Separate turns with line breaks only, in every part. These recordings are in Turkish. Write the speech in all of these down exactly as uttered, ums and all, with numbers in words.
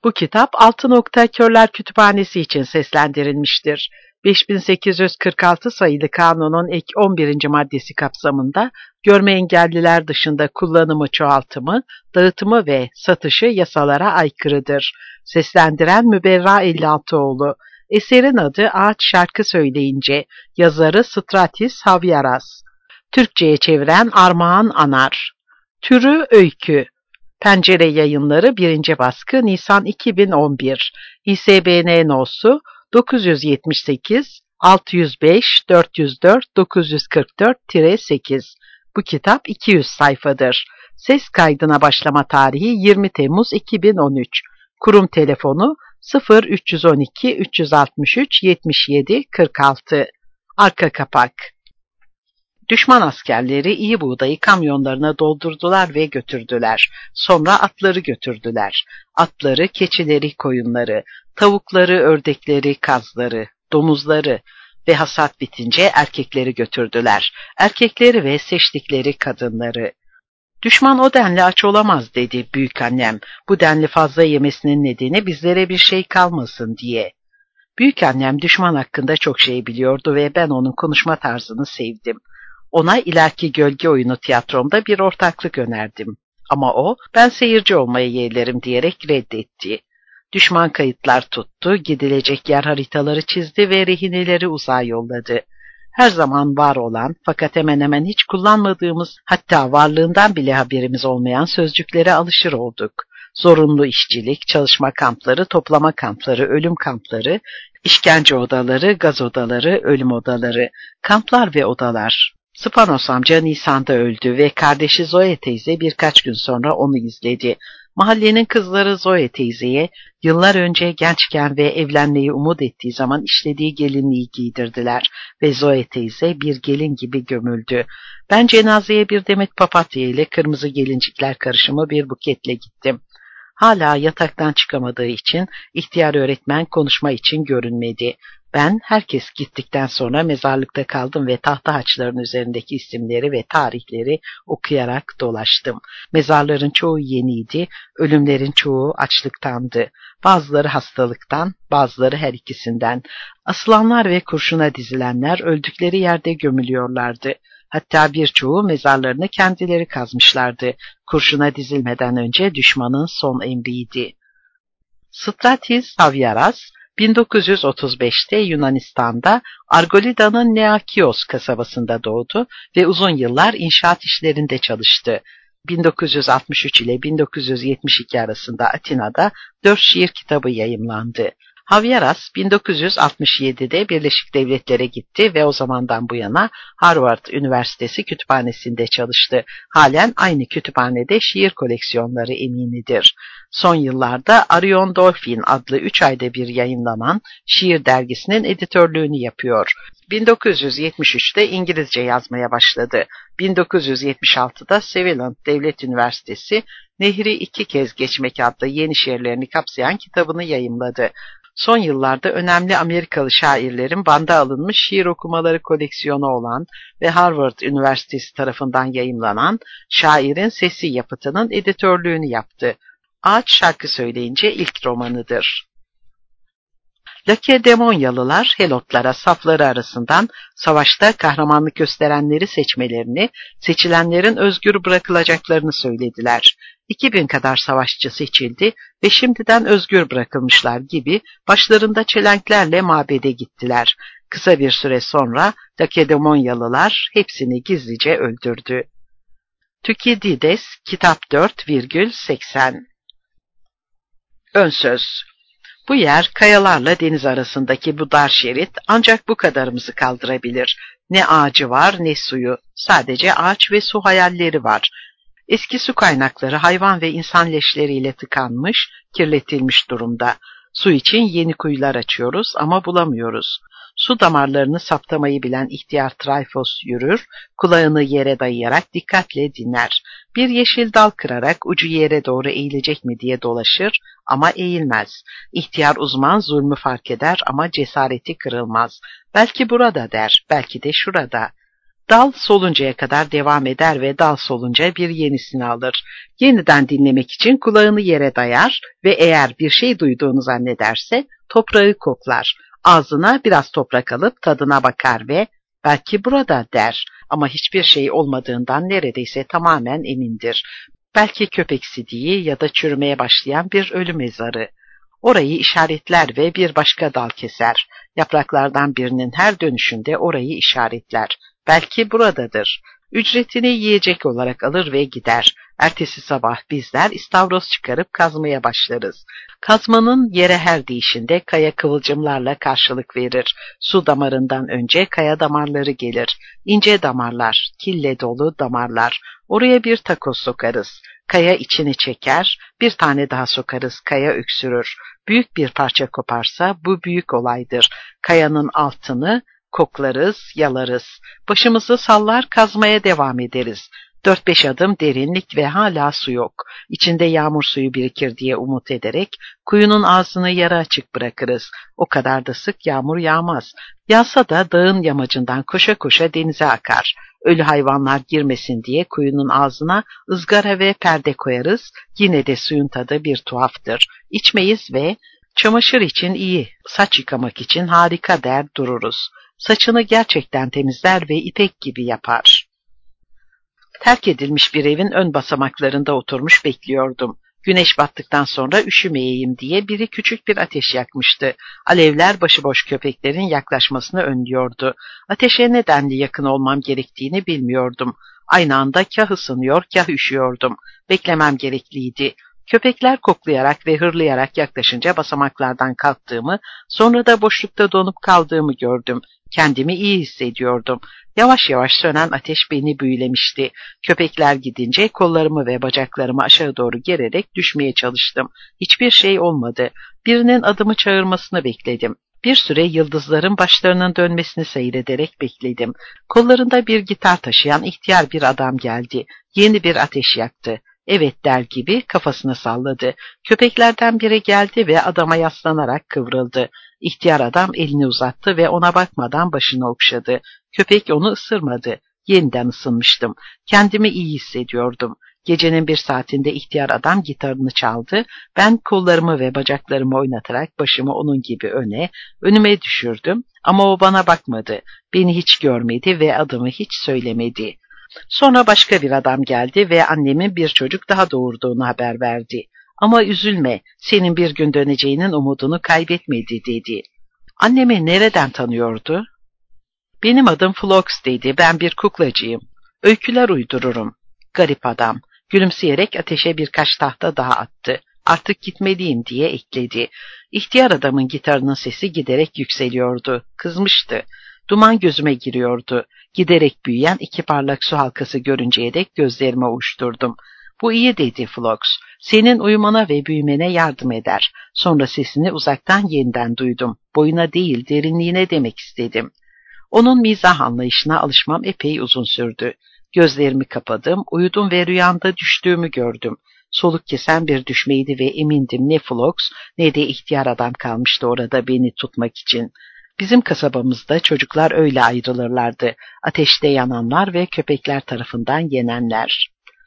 Bu kitap Altın Okta Körler Kütüphanesi için seslendirilmiştir. beş bin sekiz yüz kırk altı sayılı kanunun ek on birinci maddesi kapsamında görme engelliler dışında kullanımı, çoğaltımı, dağıtımı ve satışı yasalara aykırıdır. Seslendiren Müberra Ellialtıoğlu. Eserin adı Ağaç Şarkı Söyleyince, yazarı Stratis Havyaras. Türkçe'ye çeviren Armağan Anar. Türü öykü. Pencere Yayınları birinci baskı Nisan iki bin on bir. İ S B N nosu dokuz yüz yetmiş sekiz altı yüz beş dört yüz dört dokuz yüz kırk dört sekiz. Bu kitap iki yüz sayfadır. Ses kaydına başlama tarihi yirmi Temmuz iki bin on üç. Kurum telefonu sıfır üç on iki üç altı üç yetmiş yedi kırk altı. Arka kapak. Düşman askerleri iyi buğdayı kamyonlarına doldurdular ve götürdüler. Sonra atları götürdüler. Atları, keçileri, koyunları, tavukları, ördekleri, kazları, domuzları ve hasat bitince erkekleri götürdüler. Erkekleri ve seçtikleri kadınları. Düşman o denli aç olamaz dedi büyükannem. Bu denli fazla yemesinin nedeni bizlere bir şey kalmasın diye. Büyükannem düşman hakkında çok şey biliyordu ve ben onun konuşma tarzını sevdim. Ona ileriki gölge oyunu tiyatromda bir ortaklık önerdim. Ama o, ben seyirci olmayı yeğlerim diyerek reddetti. Düşman kayıtlar tuttu, gidilecek yer haritaları çizdi ve rehineleri uzağa yolladı. Her zaman var olan fakat hemen hemen hiç kullanmadığımız, hatta varlığından bile haberimiz olmayan sözcüklere alışır olduk. Zorunlu işçilik, çalışma kampları, toplama kampları, ölüm kampları, işkence odaları, gaz odaları, ölüm odaları, kamplar ve odalar. Spanos amca Nisan'da öldü ve kardeşi Zoe teyze birkaç gün sonra onu izledi. Mahallenin kızları Zoe teyzeye yıllar önce gençken ve evlenmeyi umut ettiği zaman işlediği gelinliği giydirdiler ve Zoe teyze bir gelin gibi gömüldü. Ben cenazeye bir demet papatya ile kırmızı gelincikler karışımı bir buketle gittim. Hala yataktan çıkamadığı için ihtiyar öğretmen konuşma için görünmedi. Ben herkes gittikten sonra mezarlıkta kaldım ve tahta haçların üzerindeki isimleri ve tarihleri okuyarak dolaştım. Mezarların çoğu yeniydi, ölümlerin çoğu açlıktandı. Bazıları hastalıktan, bazıları her ikisinden. Asılanlar ve kurşuna dizilenler öldükleri yerde gömülüyorlardı. Hatta birçoğu mezarlarını kendileri kazmışlardı. Kurşuna dizilmeden önce düşmanın son emriydi. Stratis Havyaras, bin dokuz yüz otuz beşte Yunanistan'da Argolida'nın Neakios kasabasında doğdu ve uzun yıllar inşaat işlerinde çalıştı. bin dokuz yüz altmış üç ile bin dokuz yüz yetmiş iki arasında Atina'da dört şiir kitabı yayımlandı. Havyaras bin dokuz yüz altmış yedide Birleşik Devletlere gitti ve o zamandan bu yana Harvard Üniversitesi Kütüphanesi'nde çalıştı. Halen aynı kütüphanede şiir koleksiyonları eminidir. Son yıllarda Arion Dolphin adlı üç ayda bir yayınlanan şiir dergisinin editörlüğünü yapıyor. bin dokuz yüz yetmiş üçte İngilizce yazmaya başladı. bin dokuz yüz yetmiş altıda Seviland Devlet Üniversitesi Nehri İki Kez Geçmek adlı yeni şiirlerini kapsayan kitabını yayımladı. Son yıllarda önemli Amerikalı şairlerin banda alınmış şiir okumaları koleksiyonu olan ve Harvard Üniversitesi tarafından yayımlanan Şairin Sesi yapıtının editörlüğünü yaptı. Ağaç Şarkı Söyleyince ilk romanıdır. Lakedemonyalılar Helotlara safları arasından savaşta kahramanlık gösterenleri seçmelerini, seçilenlerin özgür bırakılacaklarını söylediler. iki bin kadar savaşçı seçildi ve şimdiden özgür bırakılmışlar gibi başlarında çelenklerle mabede gittiler. Kısa bir süre sonra Lakedemonyalılar hepsini gizlice öldürdü. Thukydides, Kitap dört virgül seksen. Önsöz. Bu yer kayalarla deniz arasındaki bu dar şerit ancak bu kadarımızı kaldırabilir. Ne ağacı var ne suyu, sadece ağaç ve su hayalleri var. Eski su kaynakları hayvan ve insan leşleriyle tıkanmış, kirletilmiş durumda. Su için yeni kuyular açıyoruz ama bulamıyoruz. Su damarlarını saptamayı bilen ihtiyar Trifos yürür, kulağını yere dayayarak dikkatle dinler. Bir yeşil dal kırarak ucu yere doğru eğilecek mi diye dolaşır ama eğilmez. İhtiyar uzman zulmü fark eder ama cesareti kırılmaz. Belki burada der, belki de şurada. Dal soluncaya kadar devam eder ve dal solunca bir yenisini alır. Yeniden dinlemek için kulağını yere dayar ve eğer bir şey duyduğunu zannederse toprağı koklar. Ağzına biraz toprak alıp tadına bakar ve belki burada der ama hiçbir şey olmadığından neredeyse tamamen emindir. Belki köpek sidiği ya da çürümeye başlayan bir ölü mezarı. Orayı işaretler ve bir başka dal keser. Yapraklardan birinin her dönüşünde orayı işaretler. Belki buradadır. Ücretini yiyecek olarak alır ve gider. Ertesi sabah bizler istavroz çıkarıp kazmaya başlarız. Kazmanın yere her değişinde kaya kıvılcımlarla karşılık verir. Su damarından önce kaya damarları gelir. İnce damarlar, kille dolu damarlar. Oraya bir takoz sokarız. Kaya içini çeker, bir tane daha sokarız, kaya öksürür. Büyük bir parça koparsa bu büyük olaydır. Kayanın altını koklarız, yalarız. Başımızı sallar, kazmaya devam ederiz. Dört beş adım derinlik ve hala su yok. İçinde yağmur suyu birikir diye umut ederek kuyunun ağzını yarı açık bırakırız. O kadar da sık yağmur yağmaz. Yağsa da dağın yamacından koşa koşa denize akar. Ölü hayvanlar girmesin diye kuyunun ağzına ızgara ve perde koyarız. Yine de suyun tadı bir tuhaftır. İçmeyiz ve çamaşır için iyi, saç yıkamak için harika der dururuz. Saçını gerçekten temizler ve ipek gibi yapar. Terk edilmiş bir evin ön basamaklarında oturmuş bekliyordum. Güneş battıktan sonra üşümeyeyim diye biri küçük bir ateş yakmıştı. Alevler başıboş köpeklerin yaklaşmasını önlüyordu. Ateşe nedenli yakın olmam gerektiğini bilmiyordum. Aynı anda kah ısınıyor, kah üşüyordum. Beklemem gerekliydi. Köpekler koklayarak ve hırlayarak yaklaşınca basamaklardan kalktığımı, sonra da boşlukta donup kaldığımı gördüm. Kendimi iyi hissediyordum. Yavaş yavaş sönen ateş beni büyülemişti. Köpekler gidince kollarımı ve bacaklarımı aşağı doğru gererek düşmeye çalıştım. Hiçbir şey olmadı. Birinin adımı çağırmasını bekledim. Bir süre yıldızların başlarının dönmesini seyrederek bekledim. Kollarında bir gitar taşıyan ihtiyar bir adam geldi. Yeni bir ateş yaktı. Evet der gibi kafasını salladı. Köpeklerden biri geldi ve adama yaslanarak kıvrıldı. İhtiyar adam elini uzattı ve ona bakmadan başını okşadı. Köpek onu ısırmadı. Yeniden ısınmıştım. Kendimi iyi hissediyordum. Gecenin bir saatinde ihtiyar adam gitarını çaldı. Ben kollarımı ve bacaklarımı oynatarak başımı onun gibi öne, önüme düşürdüm. Ama o bana bakmadı. Beni hiç görmedi ve adımı hiç söylemedi. Sonra başka bir adam geldi ve annemin bir çocuk daha doğurduğunu haber verdi. Ama üzülme, senin bir gün döneceğinin umudunu kaybetmedi dedi. Annemi nereden tanıyordu? Benim adım Flox dedi, ben bir kuklacıyım. Öyküler uydururum. Garip adam. Gülümseyerek ateşe birkaç tahta daha attı. Artık gitmeliyim diye ekledi. İhtiyar adamın gitarının sesi giderek yükseliyordu. Kızmıştı. Duman gözüme giriyordu. Giderek büyüyen iki parlak su halkası görünceye dek gözlerimi ovuşturdum. Bu iyi dedi Flox. Senin uyumana ve büyümene yardım eder. Sonra sesini uzaktan yeniden duydum. Boyuna değil derinliğine demek istedim. Onun mizah anlayışına alışmam epey uzun sürdü. Gözlerimi kapadım, uyudum ve rüyamda düştüğümü gördüm. Soluk kesen bir düşmeydi ve emindim ne Flox ne de ihtiyar adam kalmıştı orada beni tutmak için. Bizim kasabamızda çocuklar öyle ayrılırlardı. Ateşte yananlar ve köpekler tarafından yenenler.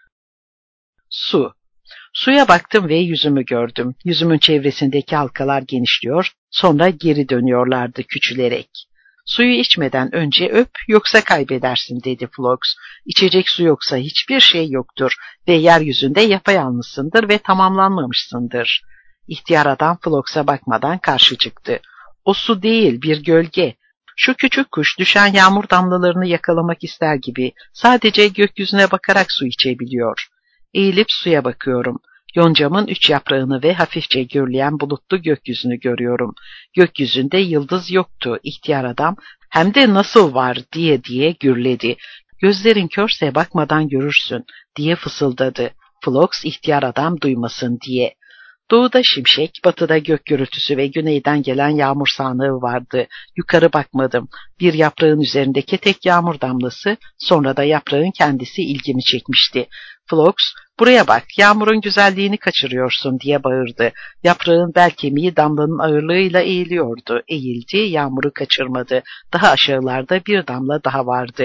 Su. Suya baktım ve yüzümü gördüm. Yüzümün çevresindeki halkalar genişliyor, sonra geri dönüyorlardı küçülerek. Suyu içmeden önce öp, yoksa kaybedersin dedi Flox. İçecek su yoksa hiçbir şey yoktur ve yeryüzünde yapayalnızsındır ve tamamlanmamışsındır. İhtiyar adam Flox'a bakmadan karşı çıktı. O su değil, bir gölge. Şu küçük kuş düşen yağmur damlalarını yakalamak ister gibi sadece gökyüzüne bakarak su içebiliyor. Eğilip suya bakıyorum. Yoncamın üç yaprağını ve hafifçe gürleyen bulutlu gökyüzünü görüyorum. Gökyüzünde yıldız yoktu. İhtiyar adam hem de nasıl var diye diye gürledi. Gözlerin körse bakmadan görürsün diye fısıldadı. Flox ihtiyar adam duymasın diye. Doğuda şimşek, batıda gök gürültüsü ve güneyden gelen yağmur sağanağı vardı. Yukarı bakmadım. Bir yaprağın üzerindeki tek yağmur damlası, sonra da yaprağın kendisi ilgimi çekmişti. Flox, buraya bak, yağmurun güzelliğini kaçırıyorsun diye bağırdı. Yaprağın bel kemiği damlanın ağırlığıyla eğiliyordu. Eğildi, yağmuru kaçırmadı. Daha aşağılarda bir damla daha vardı.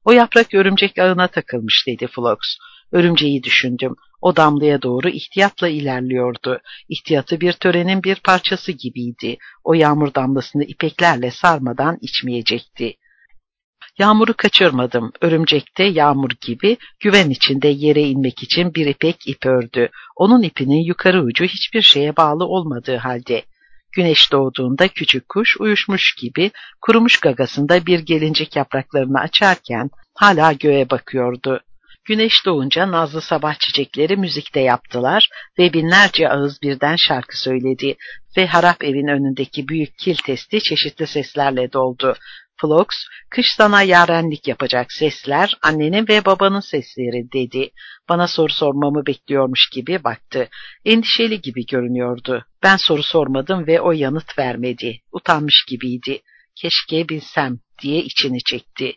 O yaprak örümcek ağına takılmış dedi Phlox. Örümceği düşündüm. O damlaya doğru ihtiyatla ilerliyordu. İhtiyatı bir törenin bir parçası gibiydi. O yağmur damlasını ipeklerle sarmadan içmeyecekti. Yağmuru kaçırmadım. Örümcek de yağmur gibi güven içinde yere inmek için bir ipek ip ördü. Onun ipinin yukarı ucu hiçbir şeye bağlı olmadığı halde. Güneş doğduğunda küçük kuş uyuşmuş gibi kurumuş gagasında bir gelincik yapraklarını açarken hala göğe bakıyordu. Güneş doğunca nazlı sabah çiçekleri müzikte yaptılar ve binlerce ağız birden şarkı söyledi ve harap evin önündeki büyük kil testi çeşitli seslerle doldu. Phlox, kış sana yarenlik yapacak sesler, annenin ve babanın sesleri dedi. Bana soru sormamı bekliyormuş gibi baktı. Endişeli gibi görünüyordu. Ben soru sormadım ve o yanıt vermedi. Utanmış gibiydi. Keşke bilsem diye içini çekti.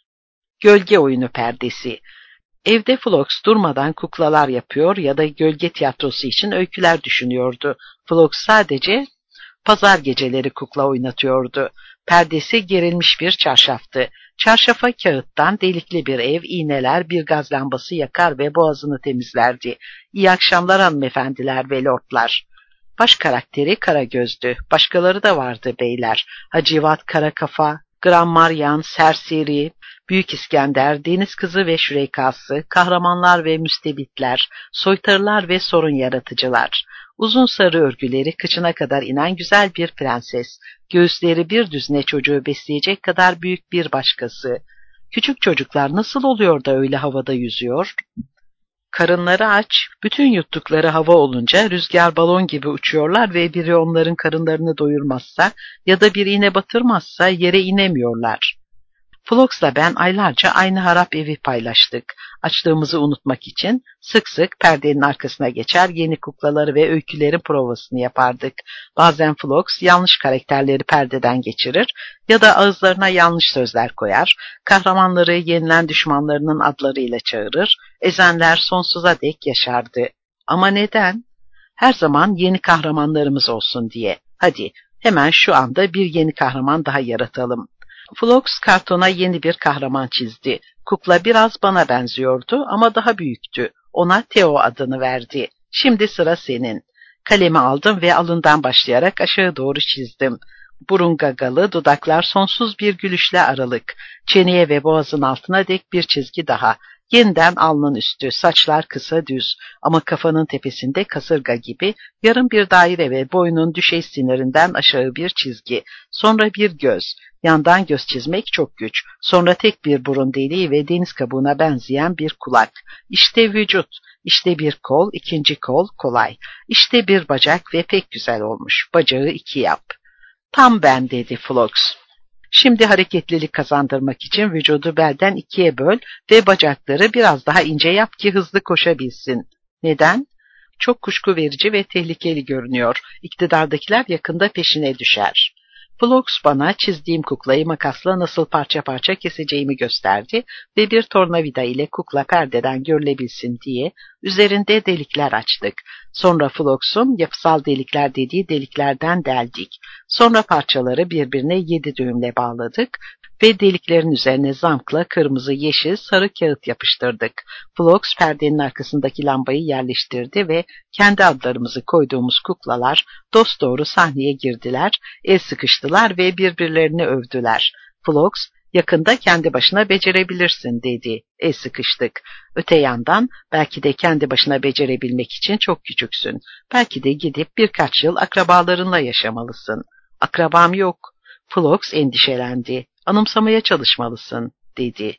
Gölge oyunu perdesi. Evde Phlox durmadan kuklalar yapıyor ya da gölge tiyatrosu için öyküler düşünüyordu. Phlox sadece pazar geceleri kukla oynatıyordu. Perdesi gerilmiş bir çarşaftı. Çarşafa kağıttan delikli bir ev, iğneler, bir gaz lambası yakar ve boğazını temizlerdi. İyi akşamlar hanımefendiler ve lordlar. Baş karakteri Karagöz'dü. Başkaları da vardı beyler. Hacivat Karakafa, Granmaryan, Serseri, Büyük İskender, Deniz Kızı ve Şüreykası, kahramanlar ve müstebitler, soytarılar ve sorun yaratıcılar. Uzun sarı örgüleri kıçına kadar inen güzel bir prenses, göğüsleri bir düzine çocuğu besleyecek kadar büyük bir başkası. Küçük çocuklar nasıl oluyor da öyle havada yüzüyor? Karınları aç, bütün yuttukları hava olunca rüzgar balon gibi uçuyorlar ve biri onların karınlarını doyurmazsa ya da bir iğne batırmazsa yere inemiyorlar. Phlox'la ben aylarca aynı harap evi paylaştık. Açlığımızı unutmak için sık sık perdenin arkasına geçer, yeni kuklaları ve öykülerin provasını yapardık. Bazen Phlox yanlış karakterleri perdeden geçirir ya da ağızlarına yanlış sözler koyar, kahramanları yenilen düşmanlarının adlarıyla çağırır, ezenler sonsuza dek yaşardı. Ama neden? Her zaman yeni kahramanlarımız olsun diye. Hadi hemen şu anda bir yeni kahraman daha yaratalım. Phlox kartona yeni bir kahraman çizdi. Kukla biraz bana benziyordu ama daha büyüktü. Ona Theo adını verdi. Şimdi sıra senin. Kalemi aldım ve alından başlayarak aşağı doğru çizdim. Burun gagalı, dudaklar sonsuz bir gülüşle aralık. Çeneye ve boğazın altına dek bir çizgi daha. Yeniden alnın üstü, saçlar kısa düz ama kafanın tepesinde kasırga gibi yarım bir daire ve boynun düşey sinirinden aşağı bir çizgi. Sonra bir göz. Yandan göz çizmek çok güç. Sonra tek bir burun deliği ve deniz kabuğuna benzeyen bir kulak. İşte vücut. İşte bir kol, ikinci kol, kolay. İşte bir bacak ve pek güzel olmuş. Bacağı iki yap. Tam ben dedi Phlox. Şimdi hareketlilik kazandırmak için vücudu belden ikiye böl ve bacakları biraz daha ince yap ki hızlı koşabilsin. Neden? Çok kuşku verici ve tehlikeli görünüyor. İktidardakiler yakında peşine düşer. Phlox bana çizdiğim kuklayı makasla nasıl parça parça keseceğimi gösterdi ve bir tornavida ile kukla perdeden görülebilsin diye üzerinde delikler açtık. Sonra Phlox'un yapısal delikler dediği deliklerden deldik. Sonra parçaları birbirine yedi düğümle bağladık ve deliklerin üzerine zamkla kırmızı, yeşil, sarı kağıt yapıştırdık. Phlox perdenin arkasındaki lambayı yerleştirdi ve kendi adlarımızı koyduğumuz kuklalar dosdoğru sahneye girdiler, el sıkıştılar ve birbirlerini övdüler. Phlox, yakında kendi başına becerebilirsin dedi. El sıkıştık. Öte yandan belki de kendi başına becerebilmek için çok küçüksün. Belki de gidip birkaç yıl akrabalarınla yaşamalısın. Akrabam yok. Phlox endişelendi. Anımsamaya çalışmalısın dedi.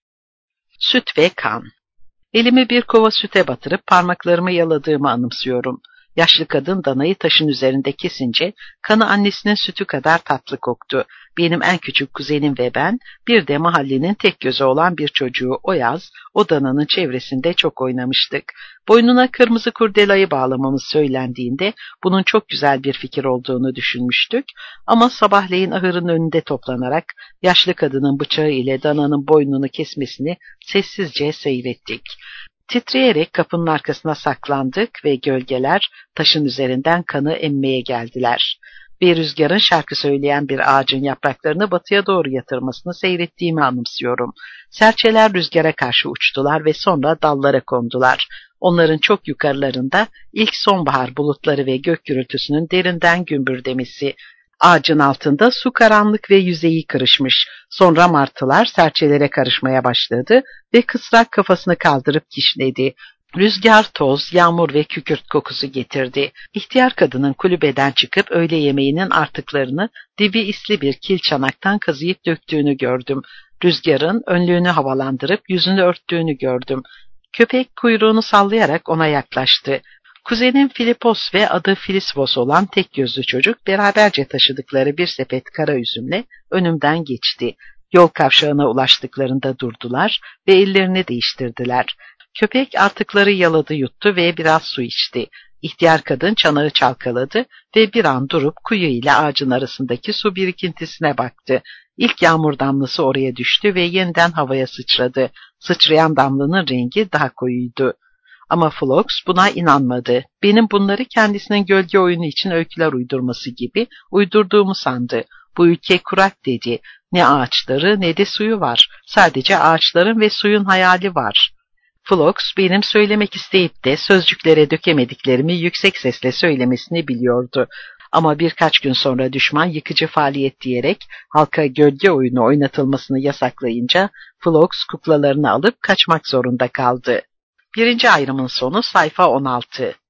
Süt ve kan. Elimi bir kova süte batırıp parmaklarımı yaladığımı anımsıyorum. Yaşlı kadın danayı taşın üzerinde kesince kanı annesinin sütü kadar tatlı koktu. Benim en küçük kuzenim ve ben bir de mahallenin tek gözü olan bir çocuğu o yaz o dananın çevresinde çok oynamıştık. Boynuna kırmızı kurdelayı bağlamamız söylendiğinde bunun çok güzel bir fikir olduğunu düşünmüştük ama sabahleyin ahırın önünde toplanarak yaşlı kadının bıçağı ile dananın boynunu kesmesini sessizce seyrettik. Titreyerek kapının arkasına saklandık ve gölgeler taşın üzerinden kanı emmeye geldiler. ve rüzgarın şarkı söyleyen bir ağacın yapraklarını batıya doğru yatırmasını seyrettiğimi anımsıyorum. Serçeler rüzgara karşı uçtular ve sonra dallara kondular. Onların çok yukarılarında ilk sonbahar bulutları ve gök gürültüsünün derinden gümbürdemesi. Ağacın altında su karanlık ve yüzeyi kırışmış. Sonra martılar serçelere karışmaya başladı ve kısrak kafasını kaldırıp kişnedi. Rüzgar, toz, yağmur ve kükürt kokusu getirdi. İhtiyar kadının kulübeden çıkıp öğle yemeğinin artıklarını dibi isli bir kil çanaktan kazıyıp döktüğünü gördüm. Rüzgarın önlüğünü havalandırıp yüzünü örttüğünü gördüm. Köpek kuyruğunu sallayarak ona yaklaştı. Kuzenim Filipos ve adı Filisvos olan tek gözlü çocuk beraberce taşıdıkları bir sepet kara üzümle önümden geçti. Yol kavşağına ulaştıklarında durdular ve ellerini değiştirdiler. Köpek artıkları yaladı yuttu ve biraz su içti. İhtiyar kadın çanağı çalkaladı ve bir an durup kuyu ile ağacın arasındaki su birikintisine baktı. İlk yağmur damlası oraya düştü ve yeniden havaya sıçradı. Sıçrayan damlanın rengi daha koyuydu. Ama Flox buna inanmadı. Benim bunları kendisinin gölge oyunu için öyküler uydurması gibi uydurduğumu sandı. Bu ülke kurak dedi. Ne ağaçları ne de suyu var. Sadece ağaçların ve suyun hayali var. Flox benim söylemek isteyip de sözcüklere dökemediklerimi yüksek sesle söylemesini biliyordu. Ama birkaç gün sonra düşman yıkıcı faaliyet diyerek halka gölge oyunu oynatılmasını yasaklayınca Flox kuklalarını alıp kaçmak zorunda kaldı. Birinci ayrımın sonu sayfa on altı.